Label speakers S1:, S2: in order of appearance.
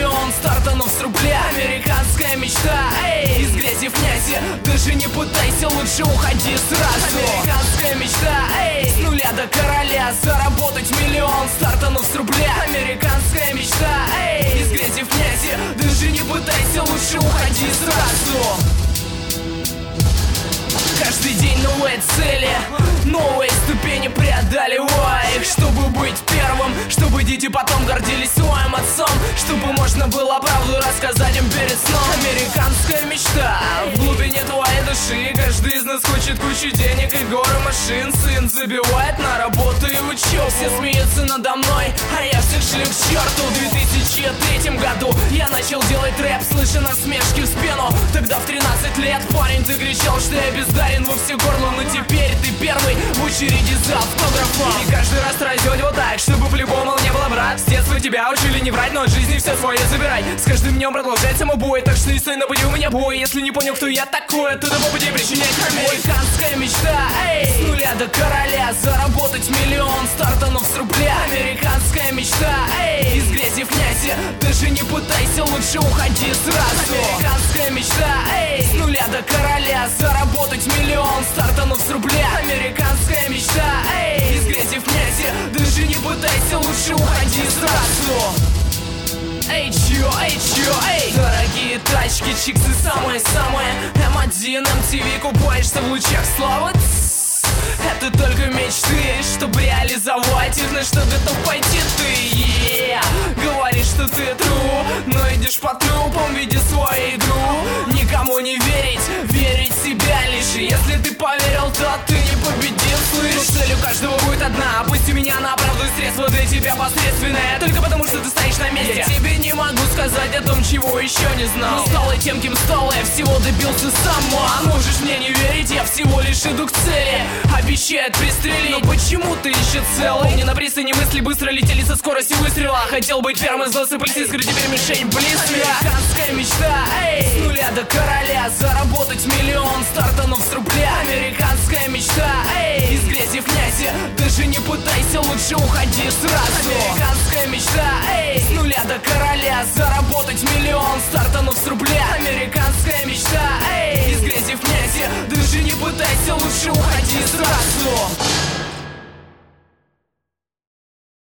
S1: миллион, стартанув с рубля. Американская мечта, эй, из грязи в князи. Даже не пытайся, лучше уходи сразу. Американская мечта, эй, с нуля до короля. Заработать миллион, стартанув с рубля. Американская мечта, эй, из грязи в князи. Даже не пытайся, лучше уходи сразу. Каждый день новые цели, новые ступени преодолевая их, чтобы быть первым, чтобы дети потом гордились своим отцом, чтобы можно было правду рассказать им перед сном. Американская мечта в глубине твоей души. Каждый из нас хочет кучу денег и горы машин. Сын забивает на работу и учебу. Все смеются надо мной, а я всех шлю к черту. В 2003 году я начал делать рэп, слыша насмешки в спину. Тогда в 13 лет, парень, ты кричал, что я бездарен во все горло, но теперь ты первый в очереди за автографом. И каждый раз тратить вот так, чтобы по-любому не было, брат. С детства тебя учили не врать, но от жизни все свое забирай. С каждым днем продолжать самобой, так что не стой на пути у меня бой. Если не понял, кто я такой, то по пути причинять хромей. Американская мечта, эй, с нуля до короля. Заработать миллион, стартанув с рубля. Американская мечта, эй, из грязи в князи. Даже не пытайся, лучше уходи сразу. Американская мечта, эй, с нуля до короля. Заработать миллион, стартанув с рубля. Американская мечта, эй, из грязи в князи. Даже не пытайся, лучше уходи сразу. Эй, чё, эй. Дорогие тачки, чиксы самые-самые. М1, MTV, купаешься в лучах славы. Это только мечты, чтобы реализовать их, на что готов пойти ты. Говоришь, что ты true, но идешь по трупам, видя свою игру. Никому не верить, верить в себя лишь. Если ты поверил, то ты не победил, слышь. Но цель у каждого будет одна, опусти меня на правду, средство для тебя посредственное. Только потому, что ты стоишь на месте. Я тебе не могу сказать о том, чего еще не знал. Но стал я тем, кем стал, я всего добился сам. А можешь мне не верить, я всего лишь иду к цели. Обещает пристрелить, но почему ты еще целый? Не на пристани мысли быстро летели со скоростью выстрела. Хотел быть первым из нас и полицейского, теперь мишень близко. Американская мечта, эй, с нуля до короля. Заработать миллион, стартанув с рубля. Американская мечта, эй, из грязи в князи. Даже не пытайся, лучше уходи сразу. Американская мечта, эй, с нуля до короля. Заработать миллион, стартанув с рубля. Американская мечта, эй, из грязи в князи. Даже не пытайся, лучше уходи сразу.